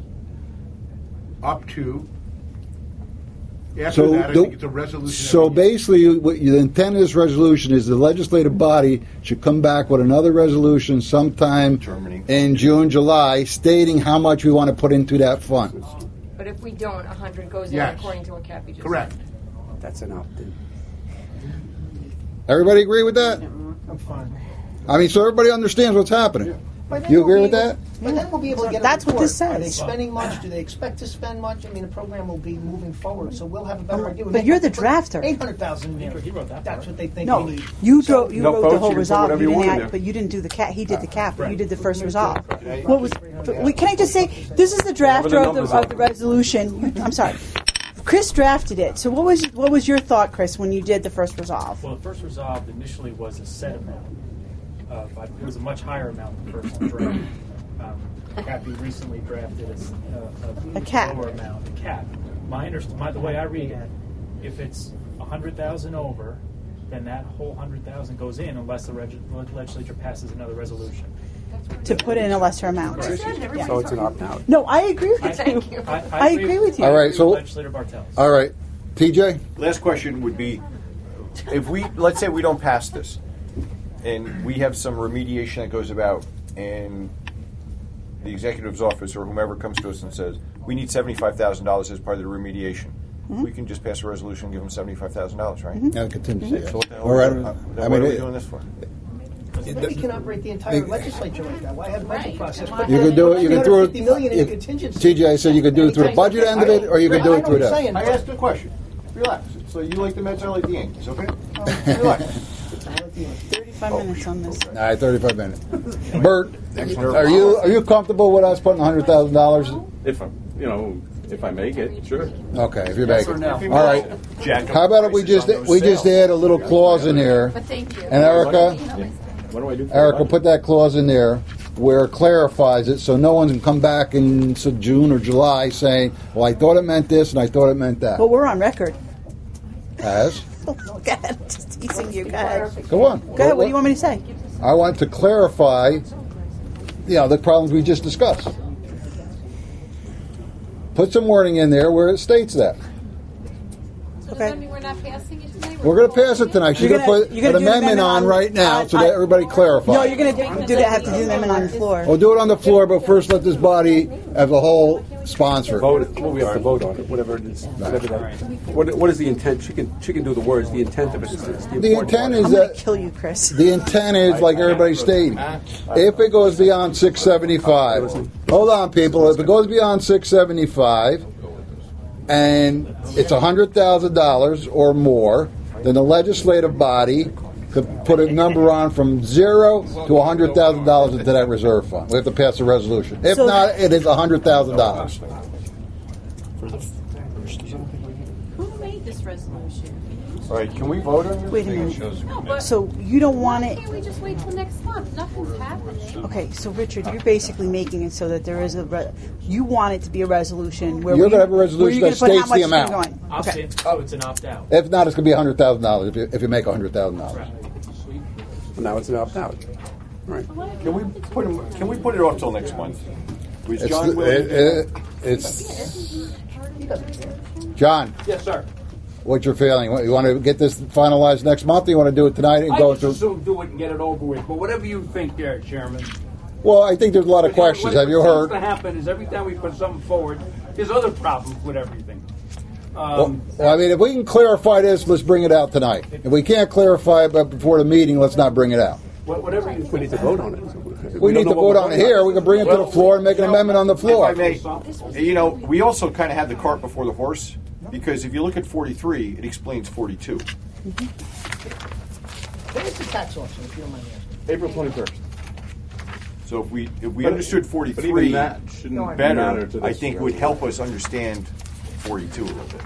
Up to. After So, that, I the- think it's a resolution. so every year. basically, what you, the intent of this resolution is the legislative body should come back with another resolution sometime Determining. in June, July, stating how much we want to put into that fund. But if we don't, one hundred goes in Yes. according to what Cappy just Correct. said. That's an opt-in. Everybody agree with that? I'm fine. I mean, so everybody understands what's happening. But then You we'll agree be with able- that? But then we'll be able to get a That's what report. this Are they says. spending much? Do they expect to spend much? I mean, the program will be moving forward, so we'll have a better idea. But you're the drafter. Eight hundred thousand there. He wrote that That's part. what they think No, we need. you So- wrote you No wrote votes, the whole you can put resolve. whatever You you didn't want in add, there. but you didn't do the cap. He did the cap. but You did the first resolve. Okay. What was? We, can I just say this is the drafter Whatever the of the, numbers of are. the resolution. I'm sorry. Chris drafted it. So what was what was your thought, Chris, when you did the first resolve? Well, the first resolve initially was a set amount. Of, it was a much higher amount than the first one drafted. Um, Cappy recently drafted a, s- a- a A cap. lower amount, a cap. My, underst- my the way I read it, if it's a hundred thousand over, then that whole hundred thousand goes in unless the reg- legislature passes another resolution. To put in a lesser amount. So it's an opt-out. No, I agree with you. Thank you. I, I agree with you. All right, agree so- with Legislator Bartels. All right, T J? Last question would be, if we, let's say we don't pass this, and we have some remediation that goes about, and the executive's office or whomever comes to us and says, we need seventy-five thousand dollars as part of the remediation, we can just pass a resolution and give them seventy-five thousand dollars, right? Yeah, continue. So what the hell All right. are we- I what mean, are we it- doing this for? Then we can operate the entire legislature like that. Why have a budget process? Put You could do it. You could do it. fifty million in you- contingency. T J, I said you could do it through the budget end of it, or you could do I it know through what you're that. saying. I asked a question. Relax. So you like the Mets, I like the Yankees, okay? Relax. Thirty-five minutes on this. All right, thirty-five minutes. Bert, are you are you comfortable with us putting hundred thousand dollars? If I, you know, if I make it, sure. Okay, if you Yes make or it. no? All right. Jack up How about if we prices just on those we just sales. add a little clause in here, But thank you. and Erica, What do I do? For Erica, the put that clause in there where it clarifies it, so no one can come back in so June or July saying, "Well, I thought it meant this, and I thought it meant that." But we're on record. As Go ahead. Just teasing you. Go ahead. go on. Go ahead. What do you want me to say? I want to clarify, you know, the problems we just discussed. Put some wording in there where it states that. So does Okay. that mean we're not passing it tonight? We're going to pass it tonight. She's You're going to gonna- put you're gonna an do the amendment amendment on on- right now on- so that on- everybody clarifies. No, you're going to do that. Have to do the amendment on the floor. We'll do it on the floor, but first let this body as a whole sponsor it. Vote it. Well, we have to vote on it. Whatever it is. Whatever that, what, what is the intent? She can she can do the words. The intent of it is the, The important intent part. is I'm going that to kill you, Chris. the intent is, like everybody's stating, if it goes beyond six seventy-five, hold on, people. If it goes beyond six seventy-five, and it's a hundred thousand dollars or more, then the legislative body could put a number on from zero to a hundred thousand dollars into that reserve fund. We have to pass a resolution. If So- not, it is a hundred thousand dollars. this resolution. All right, can we vote on this? Wait a minute. No, but So you don't want why it. can't we just wait till next month? Nothing's happening. Okay, so Richard, you're basically making it so that there is a. Re- you want it to be a resolution where You're we- gonna have a where resolution you're that gonna put how states the much is amount. going. Opt Okay. in, so it's an opt out. If not, it's going to be one hundred thousand dollars if you, if you make one hundred thousand dollars. Well, now it's an opt-out. Right. Can we put him, can we put it off till next month? Was It's, John the- willing to it, do it, that? it's John. Yes, sir. What's your feeling? You want to get this finalized next month, or you want to do it tonight and I go just through? assume do it and get it over with. But whatever you think there, Chairman. Well, I think there's a lot of Because questions. what Have you seems heard? to happen is every time we put something forward, there's other problems with everything. Well, Um, well, I mean, if we can clarify this, let's bring it out tonight. If we can't clarify it but before the meeting, let's not bring it out. wha- whatever you We need to vote on it. We need don't to know what vote we're on it voting here. We can bring it to the floor and make an amendment on the floor. If I may, you know, we also kind of had the cart before the horse, because if you look at forty-three, it explains forty-two. When is the tax auction, if you don't mind me asking? April twenty-first. So if we, if we But- understood but forty-three even that shouldn't matter better, to I this think it would help us understand forty-two a little bit.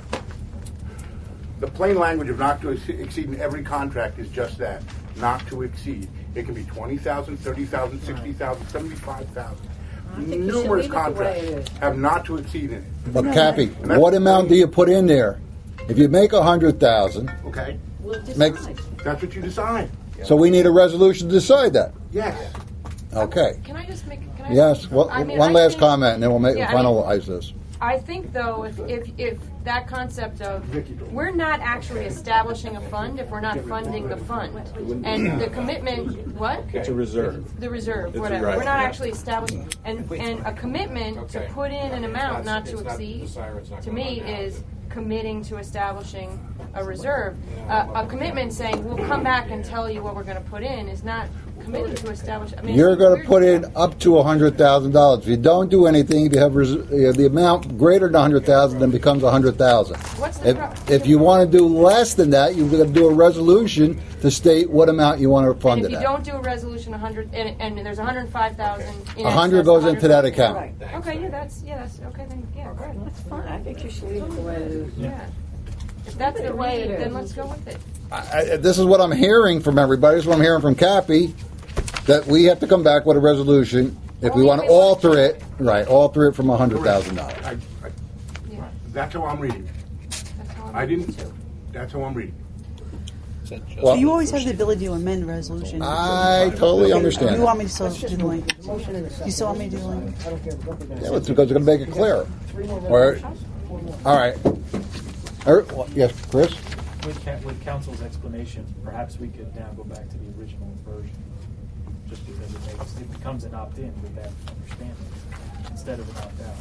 The plain language of not to ex- exceed in every contract is just that, not to exceed. It can be twenty thousand, thirty thousand, sixty thousand, seventy-five thousand. think you should Numerous leave it the way contracts it is. have not to exceed in it. But Cappy, what amount do you put in there? If you make a hundred thousand, Okay? We'll decide. make. That's what you decide. So we need a resolution to decide that. Yes. Okay. Can I just make? Can I Yes. Well, I mean, one I last think- comment, and then we'll make Yeah, I mean- finalize this. I think, though, if, if, if that concept of we're not actually establishing a fund if we're not funding the fund, and the commitment, what? It's a reserve. The reserve, It's a whatever. right. We're not actually establishing, and and a commitment to put in an amount not to exceed, to me, is committing to establishing a reserve. Uh, a commitment saying we'll come back and tell you what we're going to put in is not committing to establish. I mean, You're it's going to weird put say in that. up to a hundred thousand dollars. If you don't do anything, if you have res- uh, the amount greater than a hundred thousand, then becomes a hundred thousand. What's the If, pro- if you want to do less than that, you've got to do a resolution to state what amount you want to fund And if it you at. don't do a resolution, one hundred, and, and there's one hundred five thousand. A hundred goes into that account. Okay, yeah, that's yeah, that's okay. Then yeah, good. That's fine. I think you should leave it the way it is. Yeah. If that's the The way way, it then is. let's go with it. I, this is what I'm hearing from everybody. This is what I'm hearing from Cappy, that we have to come back with a resolution if we Only want to if we want alter it, right, alter it from a hundred thousand dollars. I, I, Yeah, that's how I'm reading. that's how I'm I reading didn't. too. That's how I'm reading. Well, You always have the ability to amend a resolution. I totally understand. You that. want me to still do the link? You still want me to do the link? Yeah, it's because it's going to make it clearer. Or, all right. Er, well, yes, Chris? With, ca- with council's explanation, perhaps we could now go back to the original version, just because it makes, it becomes an opt-in with that understanding, instead of an opt-out.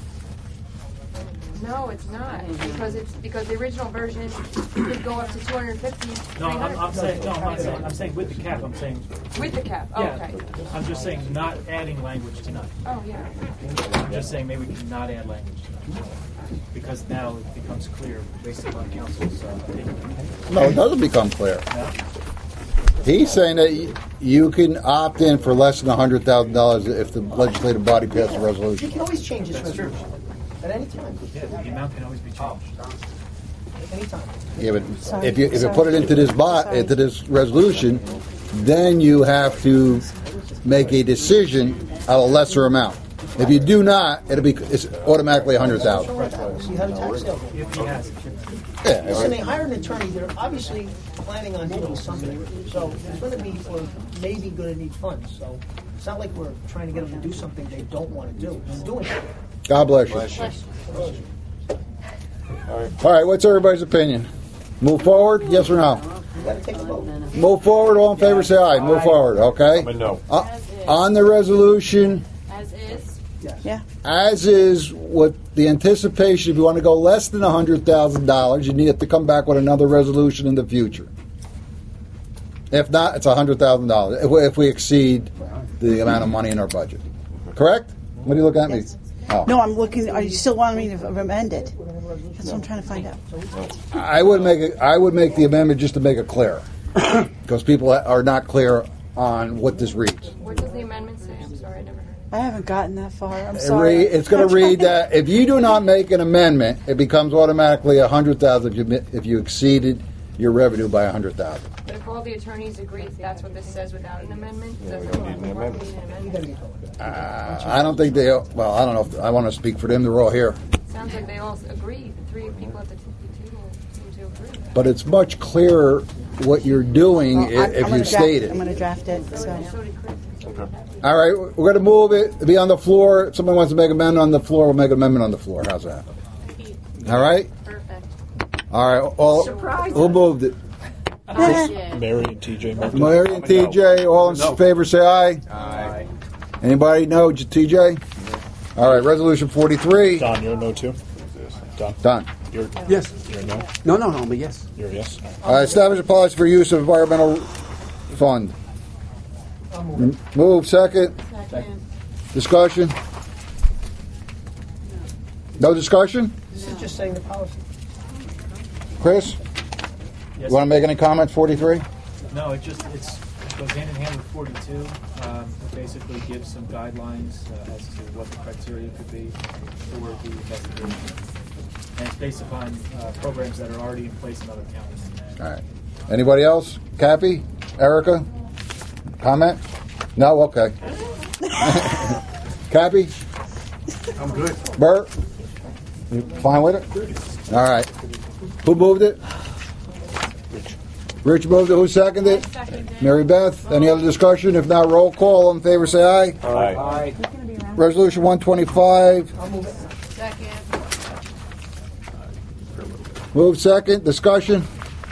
No, it's not because it's because the original version could go up to two hundred fifty. No, I'm, I'm saying, no, I'm not saying, I'm saying with the cap, I'm saying, with the cap. Oh, yeah, okay. I'm just saying not adding language tonight. Oh, yeah. I'm just saying maybe we can not add language tonight, because now it becomes clear based upon council's uh, opinion. No, it doesn't become clear. He's saying that y- you can opt in for less than a hundred thousand dollars if the legislative body passes a You resolution. can always change this That's true. resolution at any time. Yeah, the amount can always be changed. At any time. Yeah, but if you if you put it into this bot into this resolution, then you have to make a decision at a lesser amount. If you do not, it'll be it's automatically a hundred thousand. See how the tax sale goes. If he has it. Yeah, Listen, they hired an attorney. They're obviously planning on doing something. So it's going to be, or maybe going to need funds. So it's not like we're trying to get them to do something they don't want to do. They're doing it. God bless you. All right, what's everybody's opinion? Move forward, yes or no? You got to take a vote. Move forward, all in favor say aye. Move forward, okay? But no. Uh, on the resolution, As is. Yeah. as is with the anticipation, if you want to go less than one hundred thousand dollars, you need to come back with another resolution in the future. If not, it's one hundred thousand dollars if we, if we exceed the amount of money in our budget. Correct? What are you looking at me? Oh. No, I'm looking. Are you still wanting me to amend it? That's what I'm trying to find out. I would make it, I would make the amendment just to make it clear, because people are not clear on what this reads. What does the amendment say? I'm sorry, I never heard. I haven't gotten that far. I'm It sorry. read- it's going to read that if you do not make an amendment, it becomes automatically a hundred thousand if you mi- if you exceeded your revenue by a hundred thousand. But if all the attorneys agree that that's what this says without an amendment, Yeah, we doesn't don't need an amendment. need an amendment. Uh, I don't think they. Well, I don't know. If, I want to speak for them. They're all here, Sounds like they all agree. The three people at the t- the table seem to agree. but it's much clearer what you're doing Well, i- I'm- if I'm you gonna state draft, I'm it. going to draft it. So. So did Chris. All right, we're going to move it. It'll be on the floor. If somebody wants to make an amendment on the floor, we'll make an amendment on the floor. How's that? All right. Perfect. All right. All, Surprise. who moved it? Mary and T J moved it. Mary and T J. All in No. favor, say aye. Aye. Anybody? No. Just T J. All right. Resolution forty-three. Don, you're a no too? Don? Done. You're, Yes. you're a no? No, no, no, but yes. You're a yes? Uh, establish a policy for use of environmental fund. M- Move second. Second. Discussion. No discussion. This is just saying the policy. Chris, Yes. you want to make any comments? Forty-three. No, it just it's it goes hand in hand with forty-two. Um, it basically gives some guidelines uh, as to what the criteria could be for the investigation, and it's based upon uh, programs that are already in place in other counties. All right. Anybody else? Cappy, Erica, comment? No. Okay. Cappy, I'm good. Bert, you fine with it? All right. Who moved it? Rich moved it. Who seconded it? Mary Beth. Any other discussion? If not, roll call. All in favor, say aye. Aye. Resolution one twenty-five. Second. Move second. Discussion.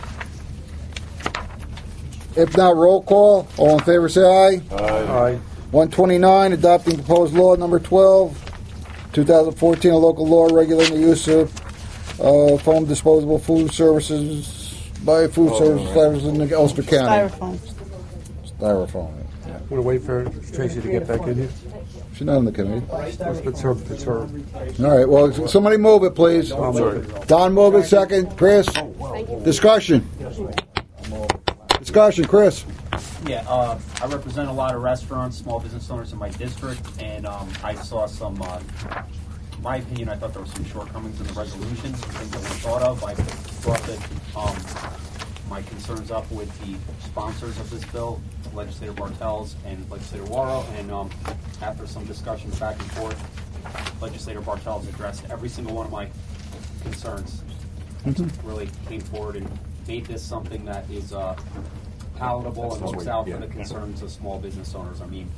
If not, roll call. All in favor, say aye. Aye. one twenty-nine, adopting proposed law number twelve, twenty fourteen, a local law regulating the use of uh, foam disposable food services by food service establishments in Ulster County. Styrofoam. Styrofoam. I'm going to wait for Tracy to get back in here. She's not on the committee. It's her. It's her. All right, well, somebody move it, please. I'll move it. Don, move it, second. Chris? Discussion. Discussion, Chris. Yeah, uh, I represent a lot of restaurants, small business owners in my district, and um, I saw some, uh, in my opinion, I thought there were some shortcomings in the resolution, some things that we thought of. I brought the, um, my concerns up with the sponsors of this bill, Legislator Bartels and Legislator Warrow, and um, after some discussions back and forth, Legislator Bartels addressed every single one of my concerns. Really came forward and made this something that is uh, palatable and looks out for the concerns of small business owners. I mean,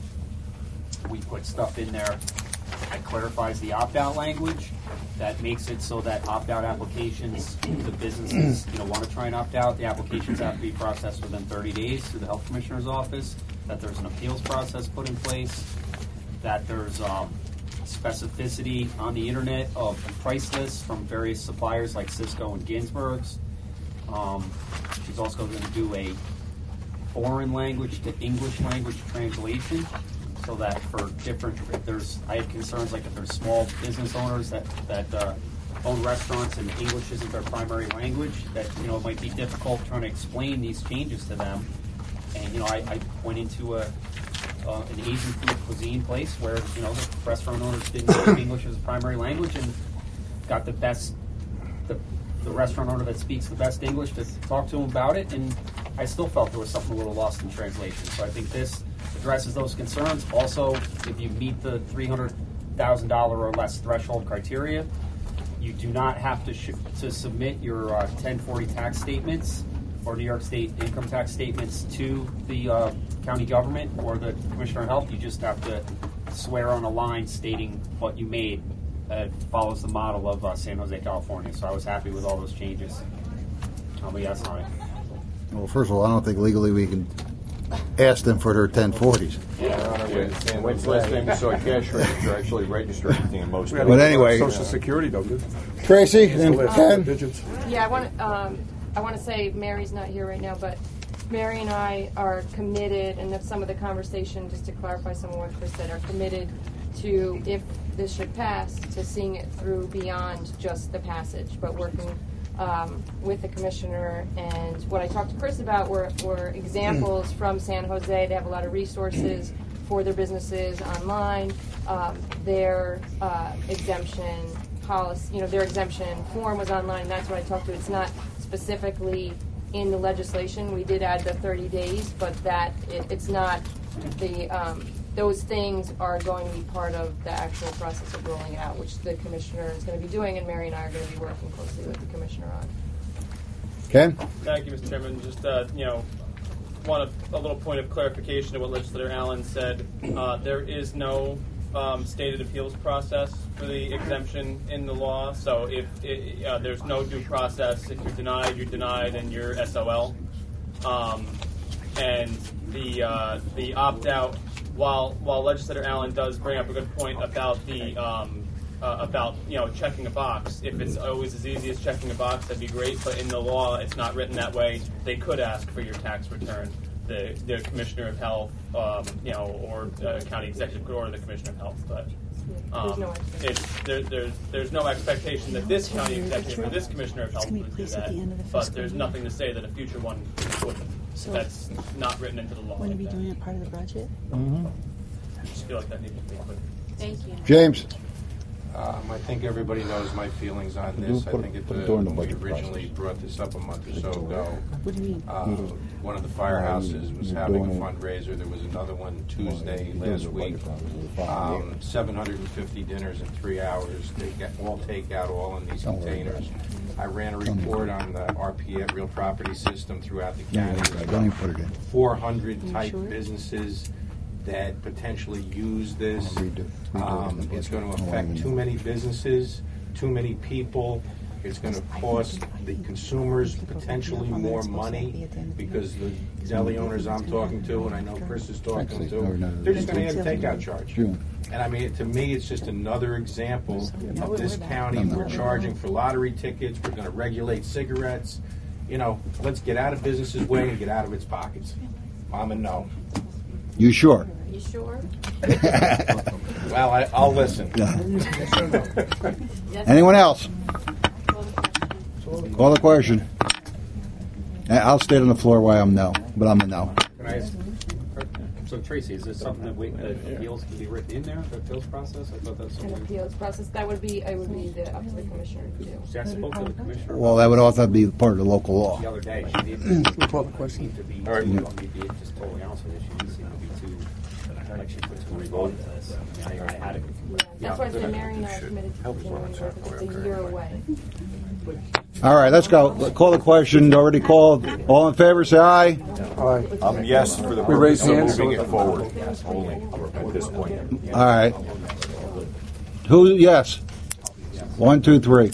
we put stuff in there that clarifies the opt-out language, that makes it so that opt-out applications, the businesses, you know, want to try and opt out, the applications have to be processed within thirty days through the health commissioner's office, that there's an appeals process put in place, that there's um, specificity on the internet of price lists from various suppliers like Cisco and Ginsberg's. Um, she's also going to do a foreign language to English language translation, so that for different, if there's, I had concerns like if there's small business owners that that uh, own restaurants and English isn't their primary language, that you know it might be difficult trying to explain these changes to them. And you know, I, I went into a uh, an Asian food cuisine place where you know the restaurant owners didn't speak English as a primary language and got the best. The, the restaurant owner that speaks the best English to talk to him about it, and I still felt there was something a little lost in translation. So I think this addresses those concerns. Also, if you meet the three hundred thousand dollars or less threshold criteria, you do not have to sh- to submit your uh, ten forty tax statements or New York State income tax statements to the uh, county government or the Commissioner of Health. You just have to swear on a line stating what you made. That follows the model of uh, San Jose, California. So I was happy with all those changes. I'll be yes on it. Well, first of all, I don't think legally we can ask them for their ten forties. Yeah, and when's the last time you saw a cash register actually register anything in most? But anyway, Social Security don't do. Tracy, It's and the last Ken. digits. Yeah, I want to. Um, I want to say Mary's not here right now, but Mary and I are committed, and that's some of the conversation, just to clarify some of what Chris said, are committed to, if this should pass, to seeing it through beyond just the passage, but working um, with the commissioner. And what I talked to Chris about were, were examples from San Jose. They have a lot of resources for their businesses online, um, their uh, exemption policy, you know, their exemption form was online. That's what I talked to. It's not specifically in the legislation. We did add the thirty days, but that it, it's not the um, those things are going to be part of the actual process of rolling it out, which the commissioner is going to be doing, and Mary and I are going to be working closely with the commissioner on. Ken? Thank you, Mister Chairman. Just uh, you know, want a, a little point of clarification to what Legislator Allen said. Uh, there is no um, stated appeals process for the exemption in the law. So if it, uh, there's no due process, if you're denied, you're denied, and you're S O L. Um, and the uh, the opt out. While while Legislator Allen does bring up a good point about the um, uh, about you know checking a box, if it's always as easy as checking a box, that'd be great. But in the law, it's not written that way. They could ask for your tax return. The the Commissioner of Health, um, you know, or uh, County Executive could order the Commissioner of Health, but. Um, it's, there, there's, there's no expectation that this county executive or this commissioner of health would do that, but there's nothing to say that a future one wouldn't. So that's not written into the law. Want to like be that. doing it part of the budget? Mm-hmm. I just feel like that needs to be clear. Thank you. James? Um, I think everybody knows my feelings on Put this. it- I put think it- it, put it uh, during the when we budget originally process. brought this up a month or so ago, What do you mean? uh, one of the firehouses was You're having a doing it- fundraiser. There was another one Tuesday You're doing last the week. budget process in five Um, years. seven hundred fifty dinners in three hours. They get all takeout, all in these Don't worry about containers. I ran a report on the R P A, Real Property System, throughout the No, county. don't even put it in. four hundred You type sure? businesses that potentially use this. Redo- redo it in Um, the it's budget. going to I don't affect even too know. many businesses, too many people. It's going to cost the consumers potentially more money because the deli owners I'm talking to, and I know Chris is talking Actually, to, no, no, they're just going to no. add a takeout charge. June. And I mean, to me, it's just another example of this county. We're charging for lottery tickets. We're going to regulate cigarettes. You know, let's get out of business's way and get out of its pockets. I'm a no. You sure? You sure? Well, I, I'll listen. Anyone else? Call the question. Uh, I'll stay on the floor while I'm no, but I'm a no. Can I ask, so Tracy, is this something that, we, that appeals can be written in there, the appeals process? I thought that's An something. appeals process, that would be, it would be the, up to the commissioner to do. See, I spoke to the commissioner. Well, that would also be part of the local law. The other day, she didn't We'll call the question. seem to be, All right. too, I'll be just totally honest with you, she didn't seem to be too, like she put too much thought into this. I mean, I, I had it. That's why I said Mary and I are committed to continuing with it. It's a year away. All right, let's go. Let- Call the question. Already called. All in favor, say aye. Aye. I'm yes for the We raise purpose of hands. moving it forward, only at this point. All right. Who, yes? One, two, three.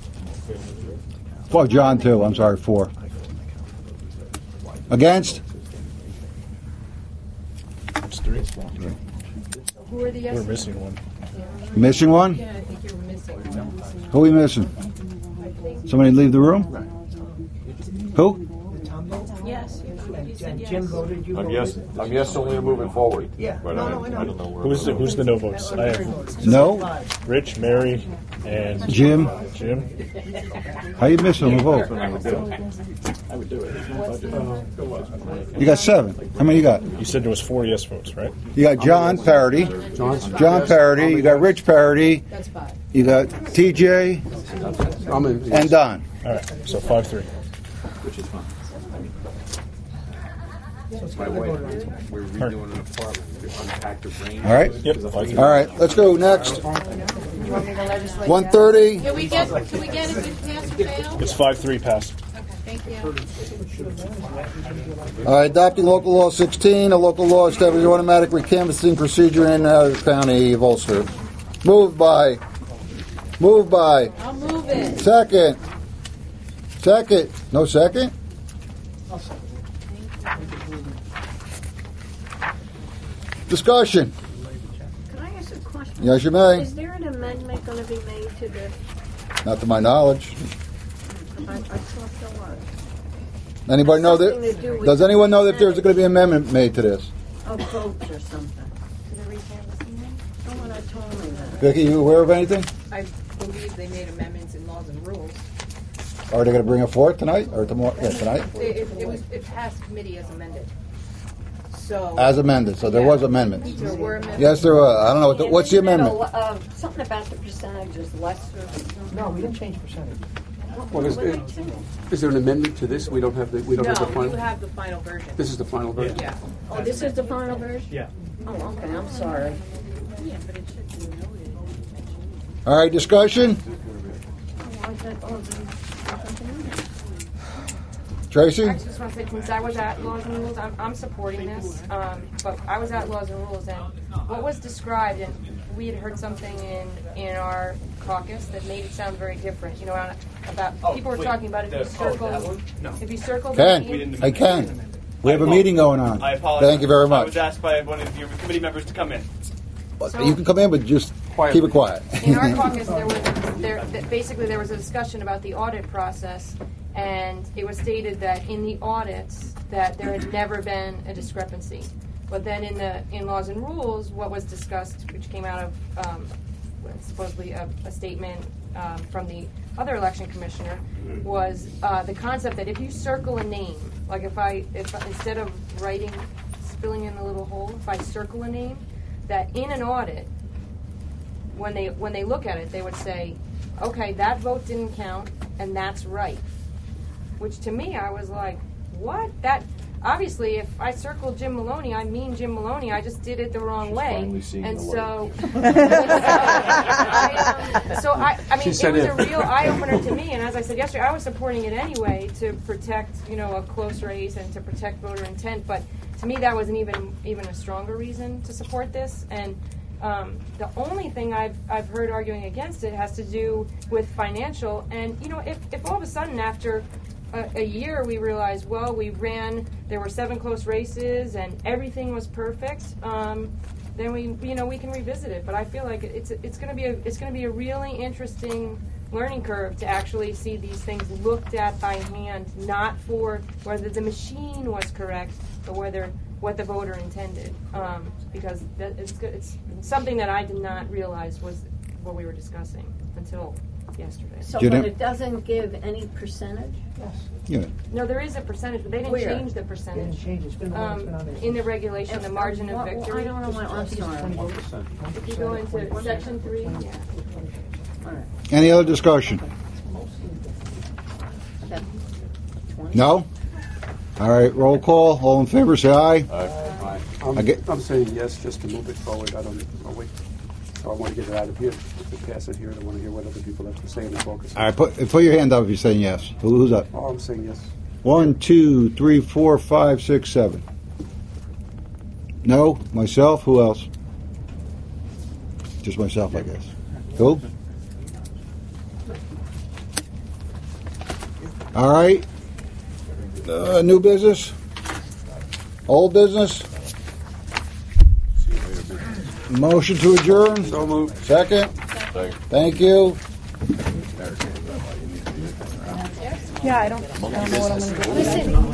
Four, John, two. I'm sorry, four. Against? It's three. Who are the yeses? We're missing one. Missing one? Yeah, I think you're missing. Who are we missing? Somebody leave the room? Who? Yes, you said yes. Jim voted, you I'm voted. yes, I'm yes only moving forward. Yeah. But No, I, no, I know. I don't know where. Who's the, we're who's the no votes? I have No? Rich, Mary, and Jim? Jim. How you missing a vote? I would do it. I would do it. You got seven. How many you got? You said there was four yes votes, right? You got John Parody. John Parody. You got Rich Parody. That's five. You got T J I'm in. and Don. All right, so five three. Which is fine. My wife, we're redoing an apartment. We unpacked her brain. All right. Yep. five All right. Let's go next. You want me to legislate? One thirty. Can we get, can we get it to pass or fail? It's five three pass. Okay, thank you. All right. Adopting local law sixteen, a local law establishing automatic recanvassing procedure in uh, County of Ulster. Moved by. Moved by. I'll move it. Second. Second. No second? Discussion. Can I ask a question? Yes, you may. Is there an amendment going to be made to this? Not to my knowledge. I, I thought there was. Anybody know Something to do that? with Does anyone know that there's Senate. going to be an amendment made to this? Oh, votes or something. Someone had told me that. Vicki, you aware of anything? I believe they made amendments in laws and rules. Are they going to bring it forth tonight or tomorrow? Yeah, tonight. It, it, it was, it passed committee as amended. So. As amended, so there Yeah. was amendments. There were amendments. Yes, there were. I don't know, what the- And what's the isn't it a amendment? lo- uh, Something about the percentages, lesser. No, we didn't change percentage. Well, is, there, is there an amendment to this? We don't have the we don't have the No, final. you have the final version. This is the final version. Yeah. Oh, this is the final version? Yeah. Oh, okay, I'm sorry. Yeah, but it should be noted. All right, discussion? Oh, I thought- oh, Tracy? I just want to say, since I was at Laws and Rules, I'm, I'm supporting this. Um, but I was at Laws and Rules, and what was described, and we had heard something in in our caucus that made it sound very different. You know, on- about Oh, people were wait, talking about if the- you oh, circle, that one? No. if you circle the Ken, name- I can. We have a meeting going on. I apologize. Thank you very I much. was asked by one of your committee members to come in. You can come in, but just keep it quiet. In our caucus, there was there that basically there was a discussion about the audit process, and it was stated that in the audits that there had never been a discrepancy. But then in the in Laws and Rules, what was discussed, which came out of um, supposedly a, a statement um, from the other election commissioner, was uh, the concept that if you circle a name, like if I if instead of writing, filling in a little hole, if I circle a name, that in an audit, when they when they look at it, they would say, okay, that vote didn't count, and that's right. Which to me, I was like, what? That obviously, if I circled Jim Maloney, I mean Jim Maloney. I just did it the wrong way, finally seeing and the so, I, um, so I, I mean, She it said was it. a real eye opener to me. And as I said yesterday, I was supporting it anyway to protect, you know, a close race and to protect voter intent. But to me, that was an even even a stronger reason to support this. And um, the only thing I've I've heard arguing against it has to do with financial. And you know, if if all of a sudden after a, a year we realize, well, we ran, there were seven close races and everything was perfect, um, then we you know we can revisit it. But I feel like it's it's going to be a it's going to be a really interesting learning curve to actually see these things looked at by hand, not for whether the machine was correct, but whether what the voter intended, um, because that, it's good. It's something that I did not realize was what we were discussing until yesterday. So, You but don't- it doesn't give any percentage? Yes. Yeah. No, there is a percentage, but they didn't Where? change the They percentage. didn't change it. It's been the one that's been on Um, there. in the regulation, the margin of What- what- victory. I don't know what, I'm sorry. If you go into section three, yeah. All right. Any other discussion? Okay. twenty. No? All right, roll call. All in favor, say aye. I'm, I get- I'm saying yes, just to move it forward. I don't. I'll wait. So I want to get it out of here. If we pass it here, I want to hear what other people have to say in the caucus. All right, put, put your hand up if you're saying yes. Who- Who's up? Oh, I'm saying yes. One, two, three, four, five, six, seven. No? Myself? Who else? Just myself, I guess. Who? All right. Uh, new business? Old business? Motion to adjourn? So moved. Second? Thank you. Yeah, I don't, I don't know what I'm going to do.